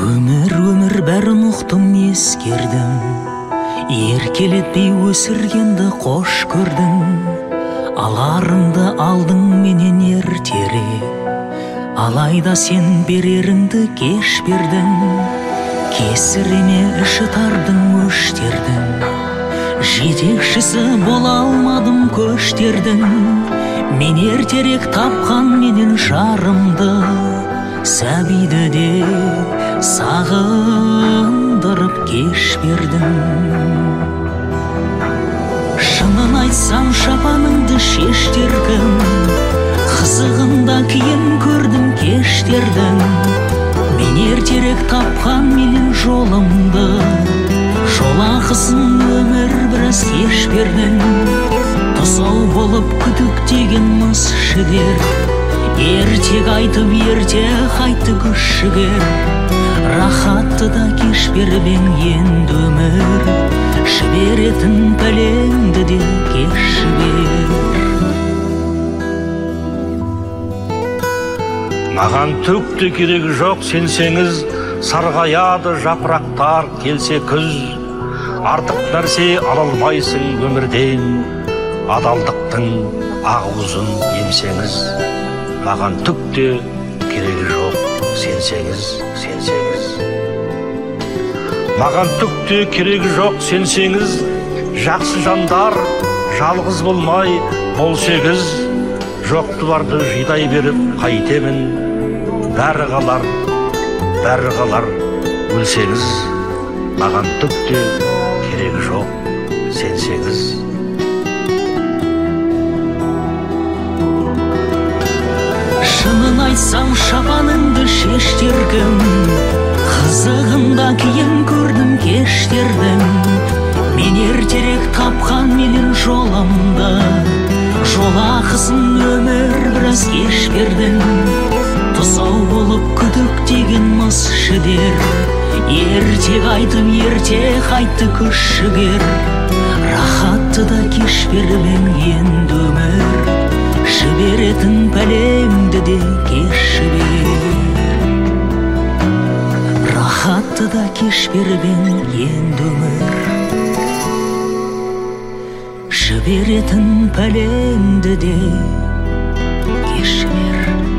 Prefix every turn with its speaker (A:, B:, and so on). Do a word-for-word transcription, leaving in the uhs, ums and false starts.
A: Өмір өмір бәрін ұқтым, ескердім, еркелетпей өсіргенді қош көрдім. Аларыңды алдың менен ертерек, алайда сен береріңді кеш бердің. Кесіреме іші тардың өштердің, жетекшісі бола алмадым көштердің. Мен ертерек тапқан менен жарымды, сәбиді де сағындырып кеш бердім. Шынын айтсам шапаныңды шештердім, қызығында киін көрдім кештердің. Мен ертерек тапқан менен жолымды, жолақысын өмір біраз кеш бердің. Тұсау болып күдіктеген мыс шідер, ертек айтып ерте қайты күш жігер. Рахатты да кеш бербең енді өмір, жіберетін пәлеңді де кеш жібер.
B: Маған түкті керек жоқ сенсеңіз, сарғаяды жапырақтар келсе күз. Артық нәрсе ала алмайсың өмірден, адалдықтың ағуызын емсеңіз. Маған түкті керек жоқ сенсеңіз, сенсеңіз. Маған түкті керек жоқ сенсеңіз, жақсы жандар жалғыз болмай болсеңіз. Жоқты барды жидай беріп қайтемін, бәрі қалар, бәрі қалар өлсеңіз. Маған түкті керек жоқ сенсеңіз.
A: Шынын айтсам шапаныңды шештердім, қызығында киін көрдім кештердің. Мен ертерек тапқан менен жолымды, жолақысын өмір біраз кеш бердің. Тұсау болып күдіктеген мыс шідер, ертек айтып ерте қайтты күш жігер. Рахатты да кеш бербең енді өмір, жіберетін пәлеңді де кеш жібер. Рахатты да кеш бербең енді өмір, жіберетін пәлеңді де кеш жібер.